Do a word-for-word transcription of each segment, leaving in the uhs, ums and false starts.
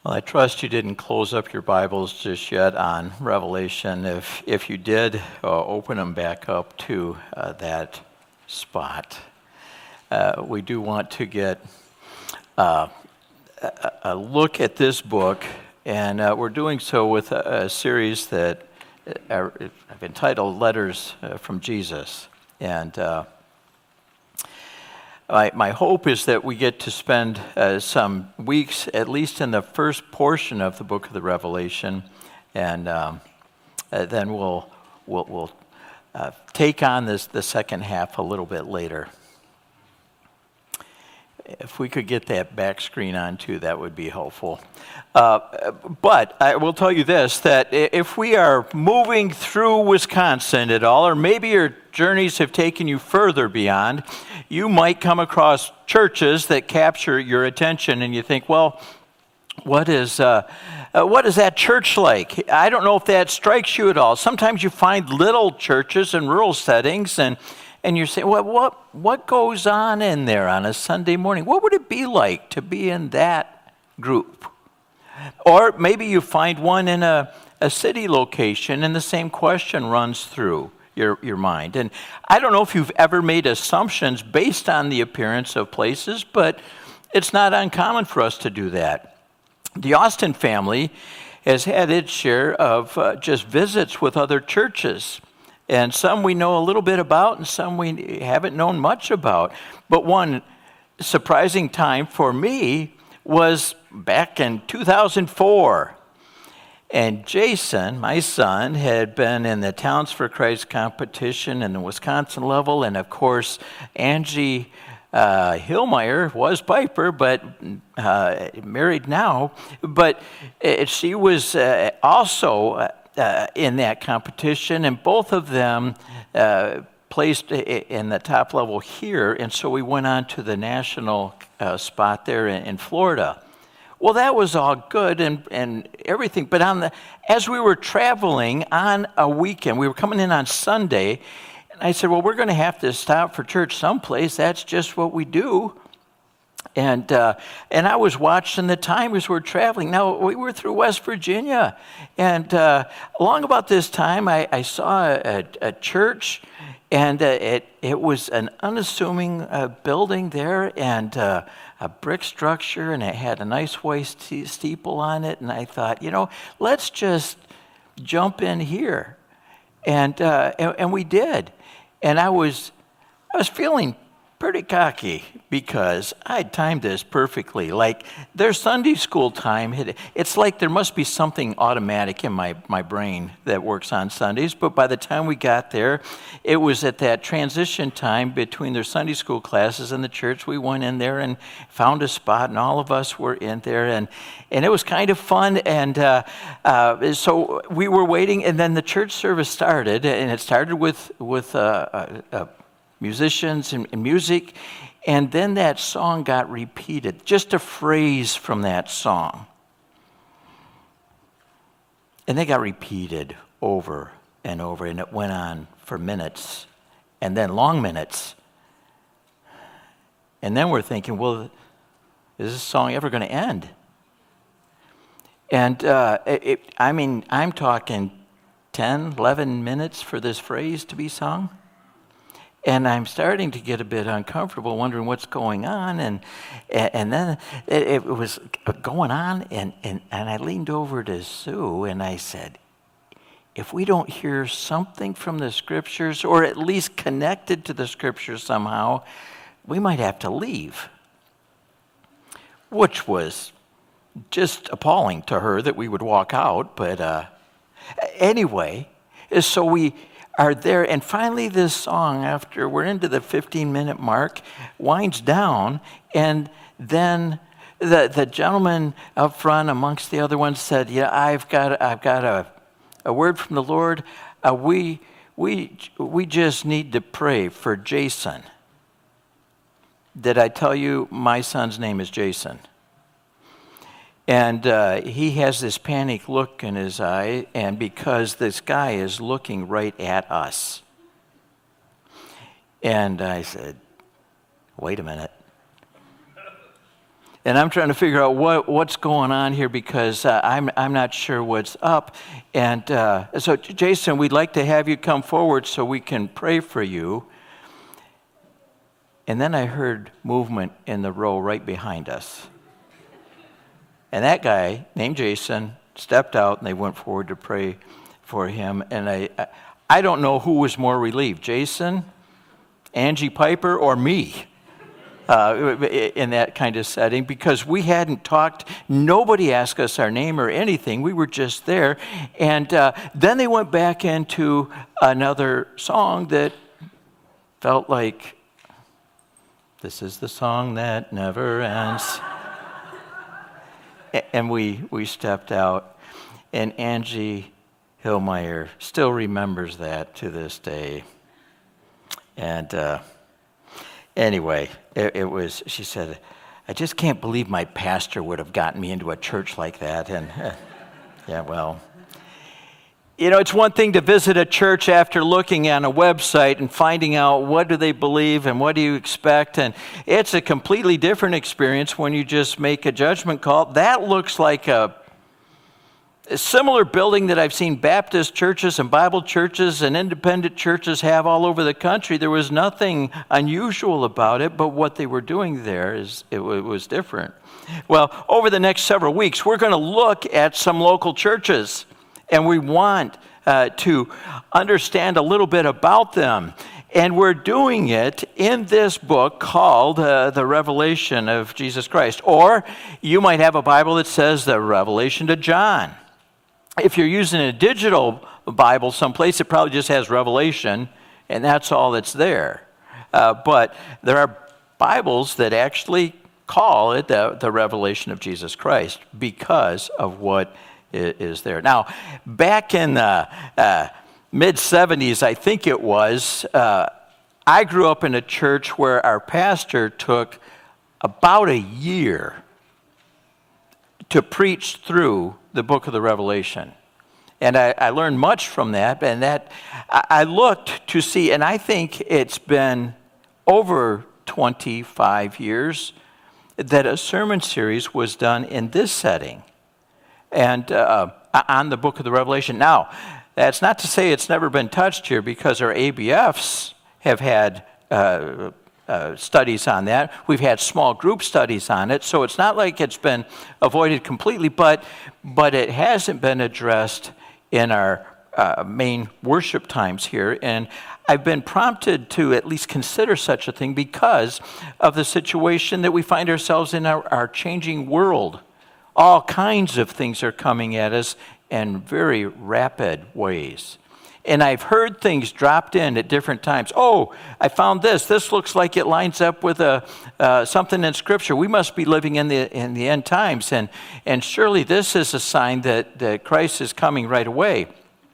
Well, I trust you didn't close up your Bibles just yet on Revelation. If if you did, uh, open them back up to uh, that spot. Uh, we do want to get uh, a, a look at this book, and uh, we're doing so with a, a series that uh, I've entitled Letters uh, from Jesus. And uh, My, my hope is that we get to spend uh, some weeks, at least in the first portion of the book of the Revelation, and um, uh, then we'll we'll, we'll uh, take on this the second half a little bit later. If we could get that back screen on too, that would be helpful. Uh, but I will tell you this, that if we are moving through Wisconsin at all, or maybe your journeys have taken you further beyond, you might come across churches that capture your attention and you think, well, what is uh, uh, what is that church like? I don't know if that strikes you at all. Sometimes you find little churches in rural settings, and And you're saying, well, what what goes on in there on a Sunday morning? What would it be like to be in that group? Or maybe you find one in a, a city location and the same question runs through your, your mind. And I don't know if you've ever made assumptions based on the appearance of places, but it's not uncommon for us to do that. The Austin family has had its share of uh, just visits with other churches. And some we know a little bit about, and some we haven't known much about. But one surprising time for me was back in two thousand four. And Jason, my son, had been in the Towns for Christ competition in the Wisconsin level. And of course, Angie uh, Hillmeyer was Piper, but uh, married now. But uh, she was uh, also... Uh, Uh, in that competition, and both of them uh, placed in the top level here, and so we went on to the national uh, spot there in, in Florida. Well, that was all good and, and everything, but on the as we were traveling on a weekend, we were coming in on Sunday, and I said, well, we're going to have to stop for church someplace. That's just what we do. And uh, and I was watching the time as we're traveling. Now, we were through West Virginia. And uh, along about this time, I, I saw a, a church, and uh, it, it was an unassuming uh, building there, and uh, a brick structure, and it had a nice white st- steeple on it. And I thought, you know, let's just jump in here. And, uh, and, and we did. And I was I was feeling pretty cocky because I timed this perfectly. Like their Sunday school time, it's like there must be something automatic in my, my brain that works on Sundays. But by the time we got there, it was at that transition time between their Sunday school classes and the church. We went in there and found a spot, and all of us were in there, and and it was kind of fun. And uh, uh, so we were waiting, and then the church service started, and it started with with uh, a, a musicians and, and music, and then that song got repeated, just a phrase from that song. And they got repeated over and over, and it went on for minutes, and then long minutes. And then we're thinking, well, is this song ever going to end? And, uh, it, I mean, I'm talking ten, eleven minutes for this phrase to be sung. And I'm starting to get a bit uncomfortable, wondering what's going on. And and then it, it was going on, and, and, and I leaned over to Sue, and I said, if we don't hear something from the Scriptures, or at least connected to the Scriptures somehow, we might have to leave. Which was just appalling to her that we would walk out. But uh, anyway, so we are there, and finally this song, after we're into the fifteen minute mark, winds down, and then the the gentleman up front amongst the other ones said, yeah, I've got I've got a a word from the Lord. Uh, we we we just need to pray for Jason. Did I tell you my son's name is Jason? And uh, he has this panic look in his eye, and because this guy is looking right at us. And I said, wait a minute. And I'm trying to figure out what, what's going on here because uh, I'm, I'm not sure what's up. And uh, so, Jason, we'd like to have you come forward so we can pray for you. And then I heard movement in the row right behind us. And that guy, named Jason, stepped out and they went forward to pray for him. And I, I don't know who was more relieved, Jason, Angie Piper, or me. Uh, in that kind of setting, because we hadn't talked, nobody asked us our name or anything, we were just there, and uh, then they went back into another song that felt like, this is the song that never ends, and we, we stepped out, and Angie Hillmeyer still remembers that to this day, and uh, Anyway, it, it was, she said, I just can't believe my pastor would have gotten me into a church like that. And uh, yeah, well, you know, it's one thing to visit a church after looking on a website and finding out what do they believe and what do you expect. And it's a completely different experience when you just make a judgment call. That looks like a A similar building that I've seen Baptist churches and Bible churches and independent churches have all over the country. There was nothing unusual about it, but what they were doing there is it was different. Well, over the next several weeks, we're going to look at some local churches, and we want uh, to understand a little bit about them. And we're doing it in this book called uh, The Revelation of Jesus Christ. Or you might have a Bible that says The Revelation to John. If you're using a digital Bible someplace, it probably just has Revelation, and that's all that's there. Uh, but there are Bibles that actually call it the, the Revelation of Jesus Christ because of what is there. Now, back in the uh, mid seventies, I think it was, uh, I grew up in a church where our pastor took about a year to preach through the book of the Revelation. And I, I learned much from that, and that I, I looked to see, and I think it's been over twenty-five years that a sermon series was done in this setting and uh, on the book of the Revelation. Now, that's not to say it's never been touched here, because our A B Fs have had uh, uh, studies on that. We've had small group studies on it, so it's not like it's been avoided completely, but but it hasn't been addressed in our uh, main worship times here. And I've been prompted to at least consider such a thing because of the situation that we find ourselves in our, our changing world. All kinds of things are coming at us in very rapid ways. And I've heard things dropped in at different times. Oh, I found this. This looks like it lines up with a, uh, something in Scripture. We must be living in the in the end times. And, and surely this is a sign that, that Christ is coming right away.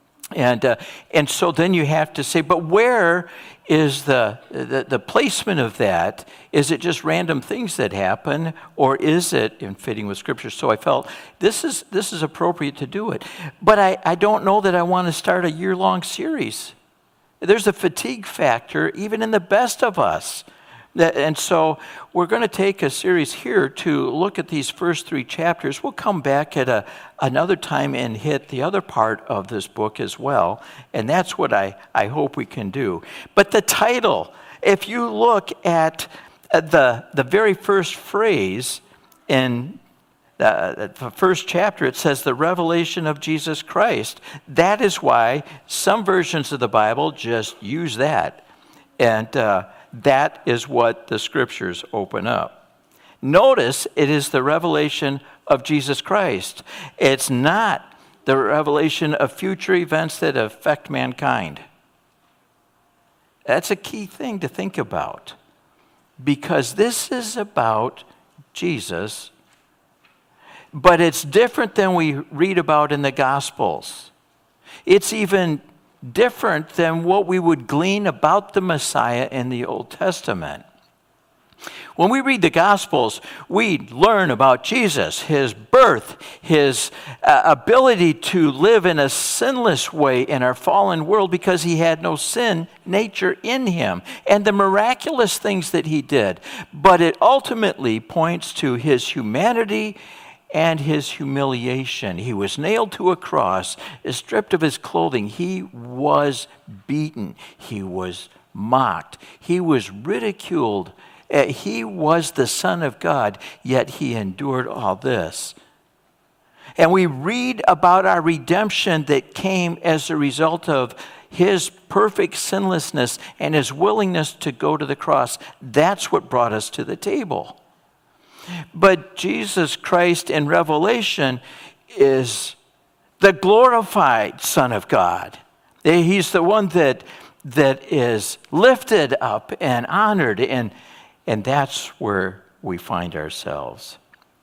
And uh, and so then you have to say, but where is the, the the placement of that? Is it just random things that happen, or is it in fitting with Scripture? So I felt this is this is appropriate to do it. But I, I don't know that I want to start a year-long series. There's a fatigue factor even in the best of us. And so we're going to take a series here to look at these first three chapters. We'll come back at a, another time and hit the other part of this book as well. And that's what I, I hope we can do. But the title, if you look at the, the very first phrase in the, the first chapter, it says the revelation of Jesus Christ. That is why some versions of the Bible just use that. And uh, that is what the Scriptures open up. Notice it is the revelation of Jesus Christ. It's not the revelation of future events that affect mankind. That's a key thing to think about, because this is about Jesus, but it's different than we read about in the Gospels. It's even different than what we would glean about the Messiah in the Old Testament. When we read the Gospels, we learn about Jesus, his birth, his uh, ability to live in a sinless way in our fallen world because he had no sin nature in him, and the miraculous things that he did. But it ultimately points to his humanity and his humiliation. He was nailed to a cross, stripped of his clothing. He was beaten. He was mocked. He was ridiculed. Uh, he was the Son of God, yet he endured all this. And we read about our redemption that came as a result of his perfect sinlessness and his willingness to go to the cross. That's what brought us to the table. But Jesus Christ in Revelation is the glorified Son of God. He's the one that, that is lifted up and honored, and, and that's where we find ourselves.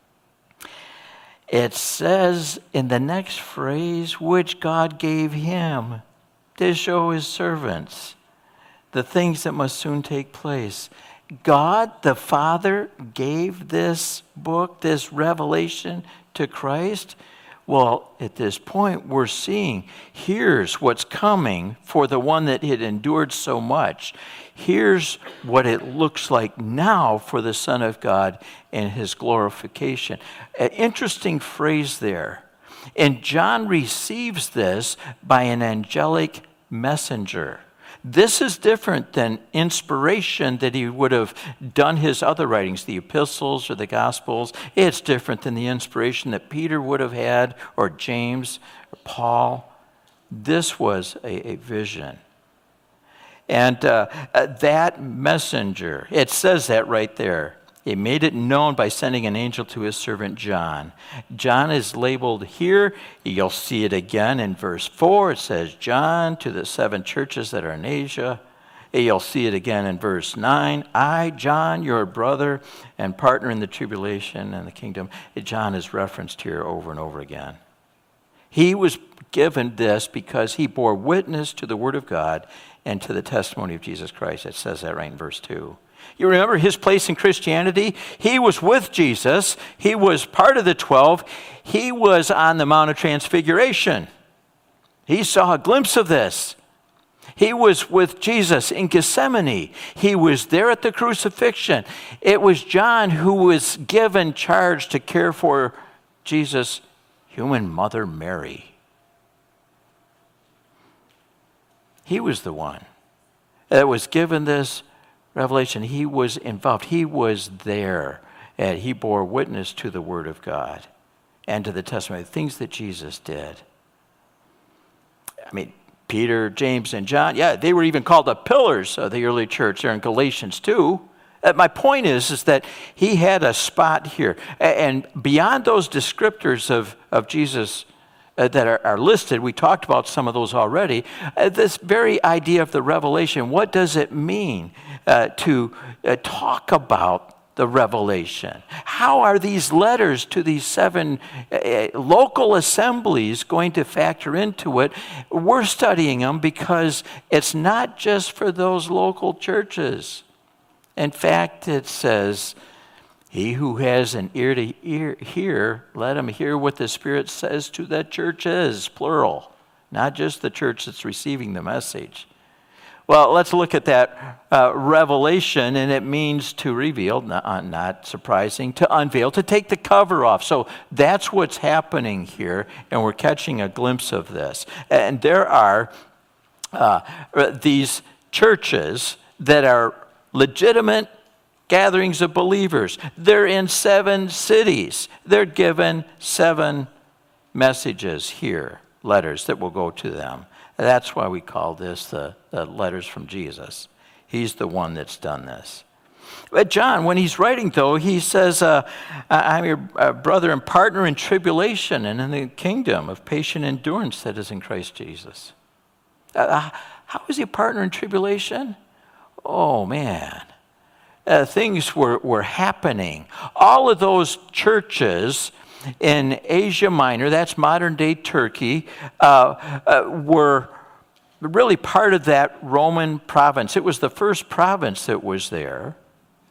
It says in the next phrase, which God gave him to show his servants the things that must soon take place. God the Father gave this book, this revelation to Christ. Well, at this point, we're seeing here's what's coming for the one that had endured so much. Here's what it looks like now for the Son of God and his glorification. An interesting phrase there. And John receives this by an angelic messenger. This is different than inspiration that he would have done his other writings, the epistles or the gospels. It's different than the inspiration that Peter would have had, or James, or Paul. This was a, a vision. And uh, that messenger, it says that right there. He made it known by sending an angel to his servant John. John is labeled here. You'll see it again in verse four. It says, John to the seven churches that are in Asia. You'll see it again in verse nine. I, John, your brother and partner in the tribulation and the kingdom. John is referenced here over and over again. He was given this because he bore witness to the word of God and to the testimony of Jesus Christ. It says that right in verse two. You remember his place in Christianity? He was with Jesus. He was part of the twelve. He was on the Mount of Transfiguration. He saw a glimpse of this. He was with Jesus in Gethsemane. He was there at the crucifixion. It was John who was given charge to care for Jesus' human mother, Mary. He was the one that was given this revelation. He was involved. He was there. And he bore witness to the word of God and to the testimony, the things that Jesus did. I mean, Peter, James, and John, yeah, they were even called the pillars of the early church there in Galatians two. Uh, my point is, is that he had a spot here. And beyond those descriptors of, of Jesus Uh, that are, are listed, we talked about some of those already, uh, this very idea of the revelation, what does it mean uh, to uh, talk about the revelation? How are these letters to these seven uh, local assemblies going to factor into it? We're studying them because it's not just for those local churches. In fact, it says, he who has an ear to ear, hear, let him hear what the Spirit says to the churches, plural, not just the church that's receiving the message. Well, let's look at that uh, revelation, and it means to reveal, not, not surprising, to unveil, to take the cover off. So that's what's happening here, and we're catching a glimpse of this. And there are uh, these churches that are legitimate gatherings of believers. They're in seven cities. They're given seven messages here, letters that will go to them. That's why we call this the, the letters from Jesus. He's the one that's done this. But John, when he's writing, though, he says, uh, I'm your uh, brother and partner in tribulation and in the kingdom of patient endurance that is in Christ Jesus. Uh, how is he a partner in tribulation? Oh, man. Uh, things were, were happening. All of those churches in Asia Minor, that's modern-day Turkey, uh, uh, were really part of that Roman province. It was the first province that was there.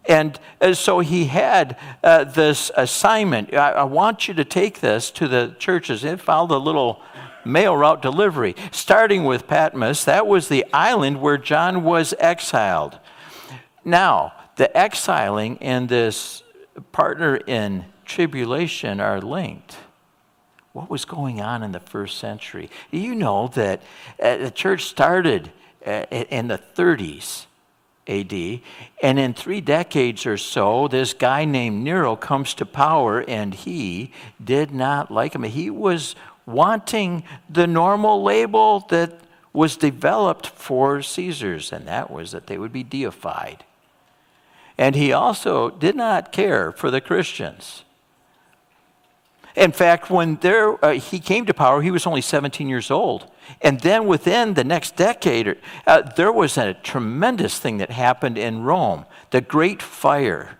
And uh, so he had uh, this assignment. I, I want you to take this to the churches. It followed a little mail route delivery, starting with Patmos. That was the island where John was exiled. Now, the exiling and this partner in tribulation are linked. What was going on in the first century? You know that uh, the church started uh, in the thirties A D, and in three decades or so, this guy named Nero comes to power, and he did not like him. He was wanting the normal label that was developed for Caesars, and that was that they would be deified. And he also did not care for the Christians. In fact, when there, uh, he came to power, he was only seventeen years old. And then within the next decade, uh, there was a tremendous thing that happened in Rome, the Great Fire.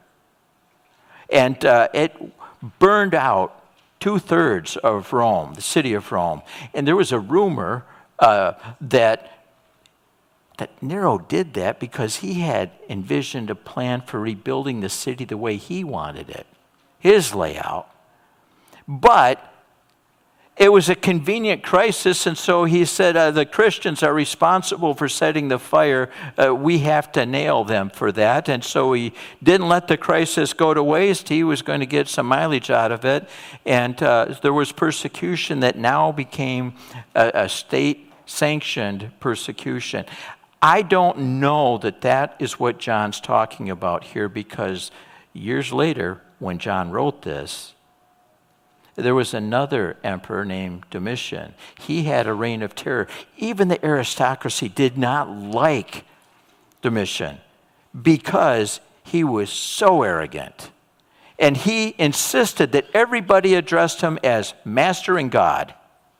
And uh, it burned out two-thirds of Rome, the city of Rome. And there was a rumor uh, that that Nero did that because he had envisioned a plan for rebuilding the city the way he wanted it, his layout. But it was a convenient crisis, and so he said, uh, the Christians are responsible for setting the fire. Uh, we have to nail them for that. And so he didn't let the crisis go to waste. He was going to get some mileage out of it. And uh, there was persecution that now became a, a state-sanctioned persecution. I don't know that that is what John's talking about here, because years later, when John wrote this, there was another emperor named Domitian. He had a reign of terror. Even the aristocracy did not like Domitian because he was so arrogant. And he insisted that everybody addressed him as master and God.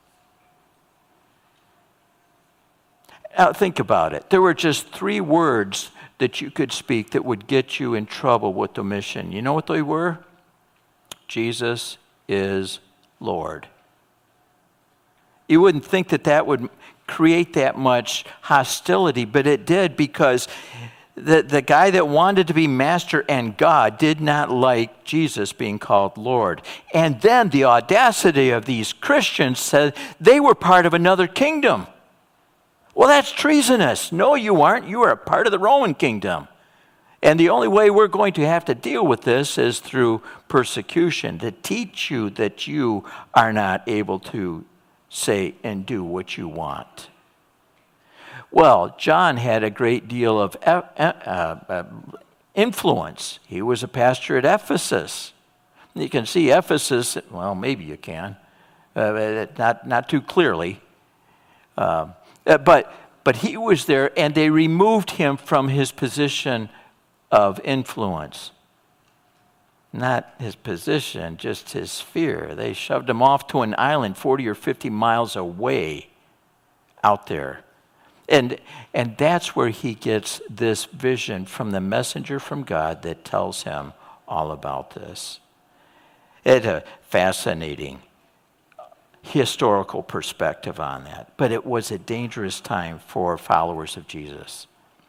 Now think about it. There were just three words that you could speak that would get you in trouble with Domitian. You know what they were? Jesus is Lord. You wouldn't think that that would create that much hostility, but it did, because the, the guy that wanted to be master and God did not like Jesus being called Lord. And then the audacity of these Christians said they were part of another kingdom. Well, that's treasonous. No, you aren't. You are a part of the Roman kingdom. And the only way we're going to have to deal with this is through persecution, to teach you that you are not able to say and do what you want. Well, John had a great deal of uh, uh, influence. He was a pastor at Ephesus. You can see Ephesus, well, maybe you can, uh, not, not too clearly. Uh, but, but he was there, and they removed him from his position of influence. Not his position, just his sphere. They shoved him off to an island forty or fifty miles away out there. And, and that's where he gets this vision from the messenger from God that tells him all about this. It's a fascinating historical perspective on that. But it was a dangerous time for followers of Jesus.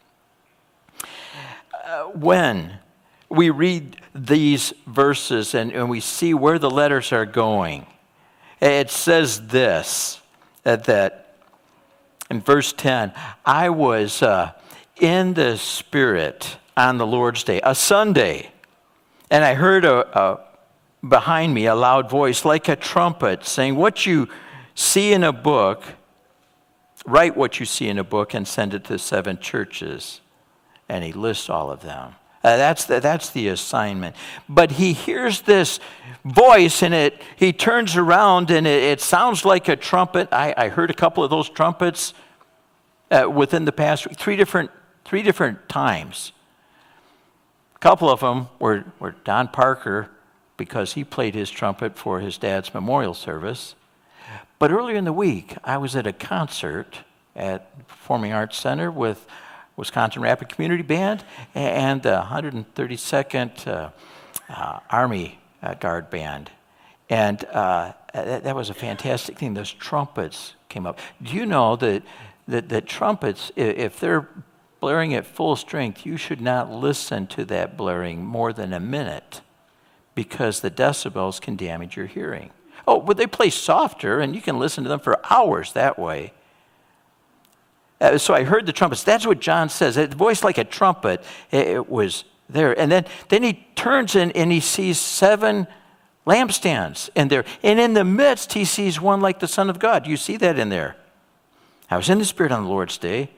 Uh, when we read these verses and, and we see where the letters are going, it says this, uh, that in verse ten, I was uh, in the Spirit on the Lord's Day, a Sunday, and I heard a, a, behind me a loud voice like a trumpet saying, what you see in a book, write what you see in a book and send it to seven churches. And he lists all of them. Uh, that's, the, that's the assignment. But he hears this voice, and it he turns around, and it, it sounds like a trumpet. I, I heard a couple of those trumpets uh, within the past week, three different, three different times. A couple of them were, were Don Parker, because he played his trumpet for his dad's memorial service. But earlier in the week, I was at a concert at Performing Arts Center with Wisconsin Rapid Community Band and the one hundred thirty-second uh, uh, Army uh, Guard Band. And uh, that, that was a fantastic thing. Those trumpets came up. Do you know that, that, that trumpets, if they're blaring at full strength, you should not listen to that blaring more than a minute because the decibels can damage your hearing. Oh, but they play softer, and you can listen to them for hours that way. Uh, so I heard the trumpets. That's what John says. A voice like a trumpet, it, it was there. And then, then he turns in and he sees seven lampstands in there. And in the midst, he sees one like the Son of God. You see that in there. I was in the Spirit on the Lord's day.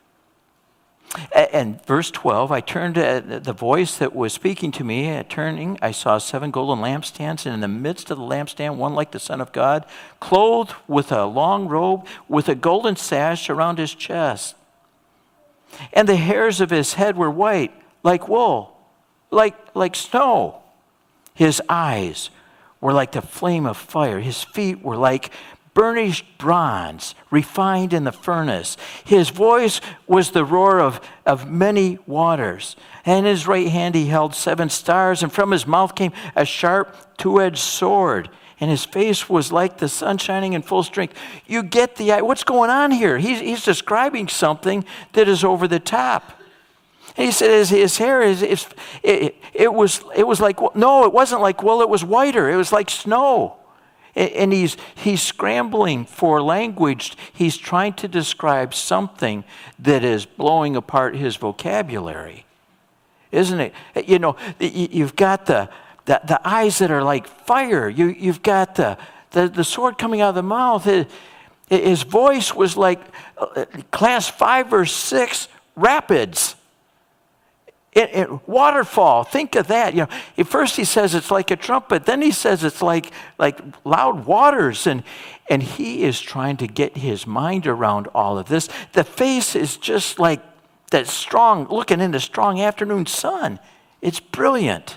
And verse twelve, I turned to the voice that was speaking to me. At turning, I saw seven golden lampstands, and in the midst of the lampstand, one like the Son of God, clothed with a long robe, with a golden sash around his chest. And the hairs of his head were white, like wool, like, like snow. His eyes were like the flame of fire. His feet were like burnished bronze, refined in the furnace. His voice was the roar of, of many waters. And in his right hand he held seven stars, and from his mouth came a sharp two-edged sword. And his face was like the sun shining in full strength. You get the idea. What's going on here? He's, he's describing something that is over the top. And he said his, his hair, is, is it, it, was, it was like, no, it wasn't like wool, it was whiter. It was like snow. And he's, he's scrambling for language. He's trying to describe something that is blowing apart his vocabulary. Isn't it? You know, you've got the, the, the eyes that are like fire. You, you've got the, the, the sword coming out of the mouth. His voice was like class five or six rapids. It, it, waterfall, think of that. You know, at first he says it's like a trumpet, then he says it's like like loud waters, and and he is trying to get his mind around all of this. The face is just like that strong, looking in the strong afternoon sun. It's brilliant.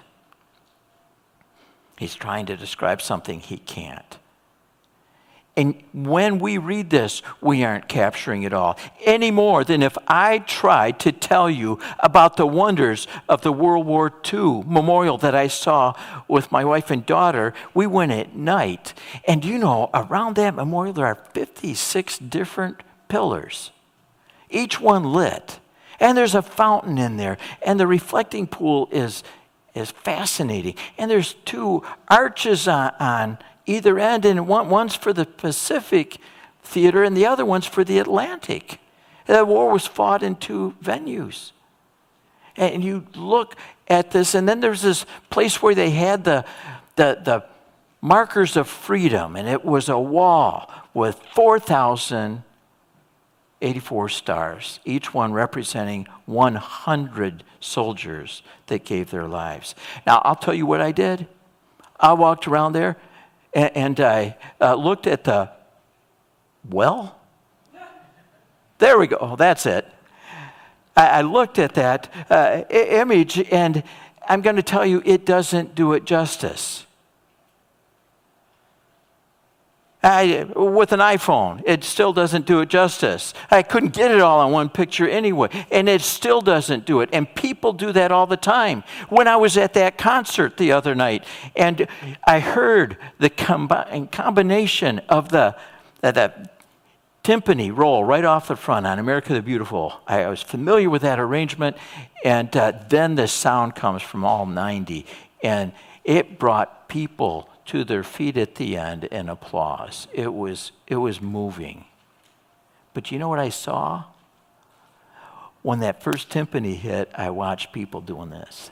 He's trying to describe something he can't. And when we read this, we aren't capturing it all any more than if I tried to tell you about the wonders of the World War Two memorial that I saw with my wife and daughter. We went at night. And you know, around that memorial, there are fifty-six different pillars, each one lit. And there's a fountain in there. And the reflecting pool is, is fascinating. And there's two arches on, on either end, and one, one's for the Pacific Theater and the other one's for the Atlantic. The war was fought in two venues. And you look at this, and then there's this place where they had the, the, the markers of freedom, and it was a wall with four thousand eighty-four stars, each one representing one hundred soldiers that gave their lives. Now, I'll tell you what I did. I walked around there, and I uh, looked at the well. There we go. That's it. I, I looked at that uh, image, and I'm going to tell you, it doesn't do it justice. I, with an iPhone, it still doesn't do it justice. I couldn't get it all on one picture anyway, and it still doesn't do it. And people do that all the time. When I was at that concert the other night, and I heard the combi- combination of the, the, the timpani roll right off the front on America the Beautiful. I, I was familiar with that arrangement, and uh, then the sound comes from all ninety, and it brought people to their feet at the end in applause. It was, it was moving. But you know what I saw? When that first timpani hit, I watched people doing this.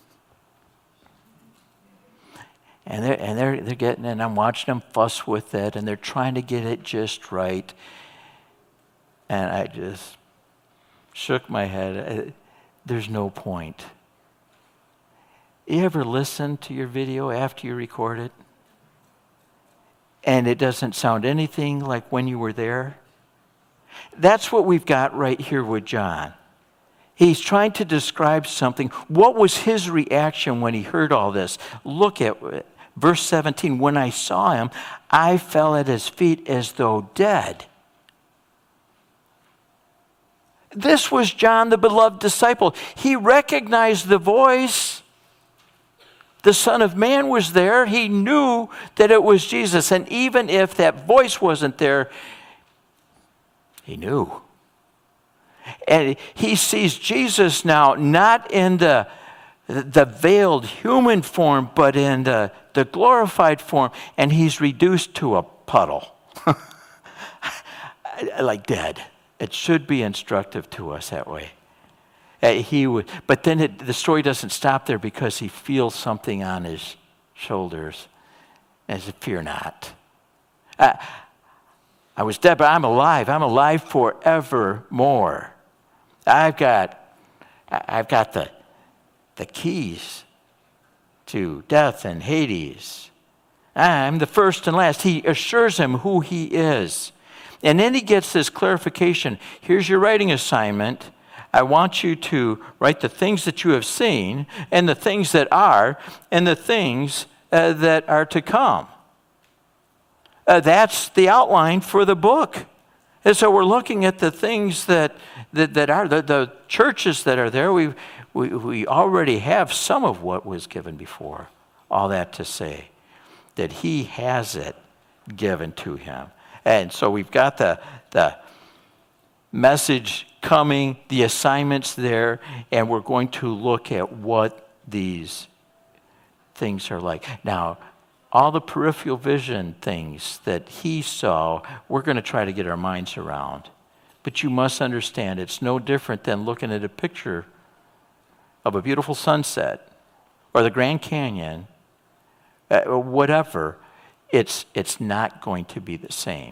And they're, and they're, they're getting it, and I'm watching them fuss with it, and they're trying to get it just right. And I just shook my head. There's no point. You ever listen to your video after you record it, and it doesn't sound anything like when you were there? That's what we've got right here with John. He's trying to describe something. What was his reaction when he heard all this? Look at verse seventeen. When I saw him, I fell at his feet as though dead. This was John, the beloved disciple. He recognized the voice. The Son of Man was there. He knew that it was Jesus. And even if that voice wasn't there, he knew. And he sees Jesus now not in the, the veiled human form, but in the, the glorified form, and he's reduced to a puddle, like dead. It should be instructive to us that way. Uh, he would, but then it, the story doesn't stop there, because he feels something on his shoulders and says, "Fear not. Uh, I was dead, but I'm alive. I'm alive forevermore. I've got, I've got the, the keys to death and Hades. I'm the first and last." He assures him who he is. And then he gets this clarification. Here's your writing assignment. I want you to write the things that you have seen, and the things that are, and the things uh, that are to come. Uh, that's the outline for the book. And so we're looking at the things that that, that are, the, the churches that are there. We, we, we already have some of what was given before. All that to say that he has it given to him. And so we've got the, the message coming, the assignments there, and we're going to look at what these things are like. Now, all the peripheral vision things that he saw, we're going to try to get our minds around. But you must understand, it's no different than looking at a picture of a beautiful sunset or the Grand Canyon, uh, whatever. It's, it's not going to be the same.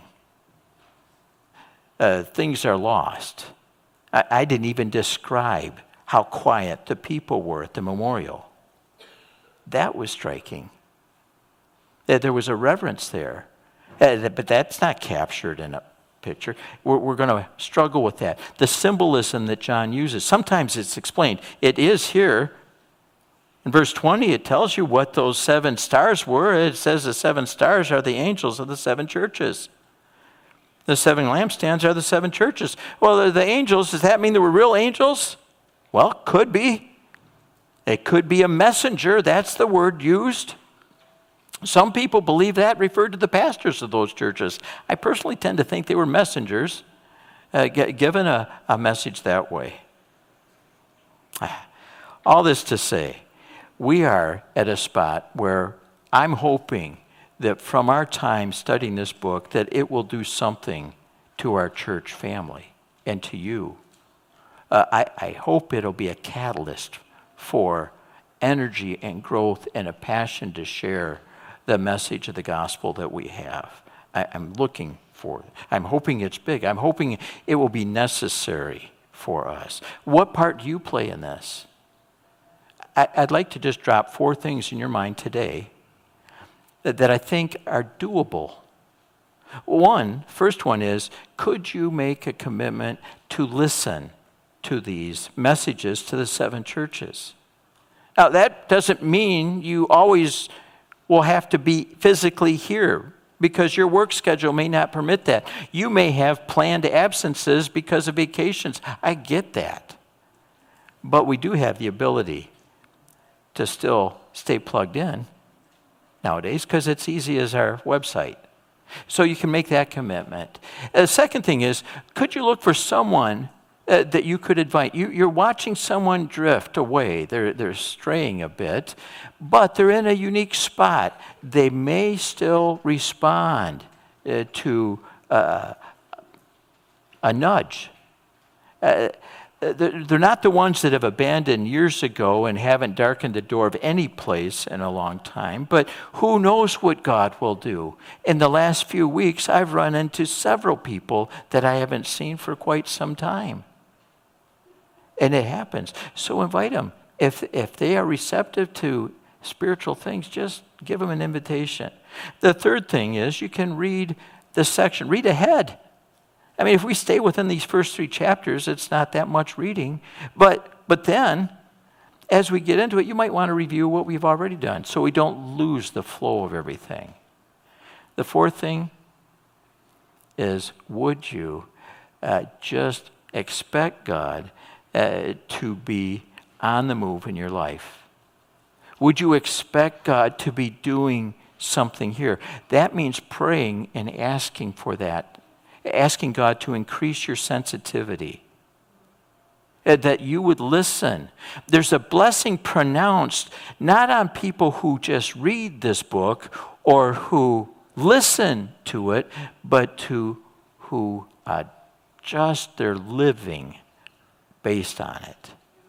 Uh, things are lost. I, I didn't even describe how quiet the people were at the memorial. That was striking. That there was a reverence there. Uh, but that's not captured in a picture. We're, we're going to struggle with that. The symbolism that John uses, sometimes it's explained. It is here. In verse twenty, it tells you what those seven stars were. It says the seven stars are the angels of the seven churches. The seven lampstands are the seven churches. Well, they're the angels. Does that mean there were real angels? Well, could be. It could be a messenger. That's the word used. Some people believe that referred to the pastors of those churches. I personally tend to think they were messengers, uh, g- given a, a message that way. All this to say, we are at a spot where I'm hoping that from our time studying this book, that it will do something to our church family and to you. Uh, I, I hope it'll be a catalyst for energy and growth and a passion to share the message of the gospel that we have. I, I'm looking for it. I'm hoping it's big. I'm hoping it will be necessary for us. What part do you play in this? I, I'd like to just drop four things in your mind today that, that I think are doable. One, first one is, could you make a commitment to listen to these messages to the seven churches? Now, that doesn't mean you always will have to be physically here, because your work schedule may not permit that. You may have planned absences because of vacations. I get that. But we do have the ability to still stay plugged in nowadays, because it's easy as our website. So you can make that commitment. The second thing is, could you look for someone Uh, that you could invite? You, you're watching someone drift away. They're, they're straying a bit, but they're in a unique spot. They may still respond uh, to uh, a nudge. Uh, they're not the ones that have abandoned years ago and haven't darkened the door of any place in a long time, but who knows what God will do. In the last few weeks, I've run into several people that I haven't seen for quite some time. And it happens. So invite them. If, if they are receptive to spiritual things, just give them an invitation. The third thing is, you can read the section. Read ahead. I mean, if we stay within these first three chapters, it's not that much reading. But, but then, as we get into it, you might want to review what we've already done so we don't lose the flow of everything. The fourth thing is, would you uh, just expect God Uh, to be on the move in your life? Would you expect God to be doing something here? That means praying and asking for that, asking God to increase your sensitivity uh, that you would listen. There's a blessing pronounced not on people who just read this book or who listen to it, but to who adjust their living based on it.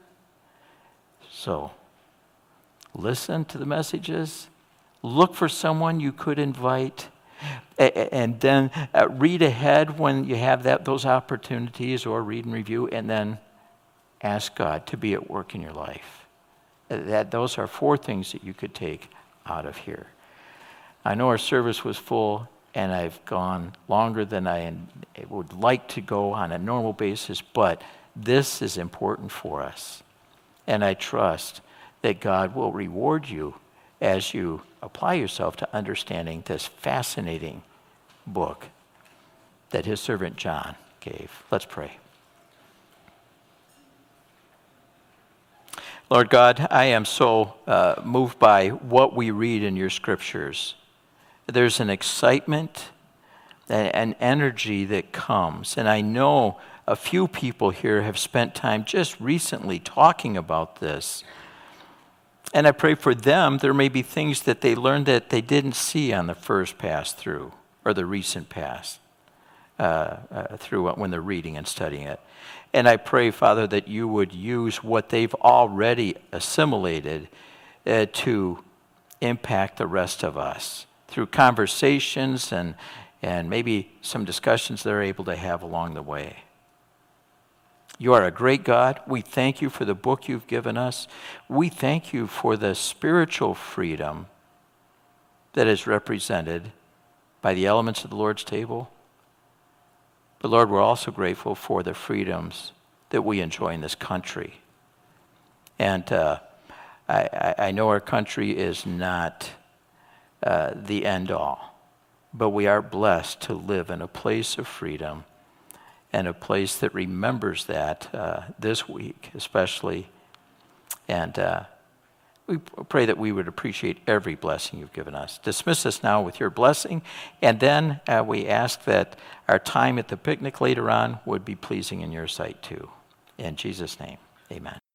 So, listen to the messages. Look for someone you could invite. And then uh, read ahead when you have that those opportunities, or read and review, and then ask God to be at work in your life. That those are four things that you could take out of here. I know our service was full, and I've gone longer than I would like to go on a normal basis, but this is important for us. And I trust that God will reward you as you apply yourself to understanding this fascinating book that his servant John gave. Let's pray. Lord God, I am so uh, moved by what we read in your scriptures. There's an excitement and an energy that comes. And I know a few people here have spent time just recently talking about this. And I pray for them, there may be things that they learned that they didn't see on the first pass through, or the recent pass uh, uh, through when they're reading and studying it. And I pray, Father, that you would use what they've already assimilated uh, to impact the rest of us through conversations and, and maybe some discussions they're able to have along the way. You are a great God. We thank you for the book you've given us. We thank you for the spiritual freedom that is represented by the elements of the Lord's table. But Lord, we're also grateful for the freedoms that we enjoy in this country. And uh, I, I know our country is not uh, the end all, but we are blessed to live in a place of freedom, and a place that remembers that uh, this week especially. And uh, we pray that we would appreciate every blessing you've given us. Dismiss us now with your blessing, and then uh, we ask that our time at the picnic later on would be pleasing in your sight too. In Jesus' name, amen.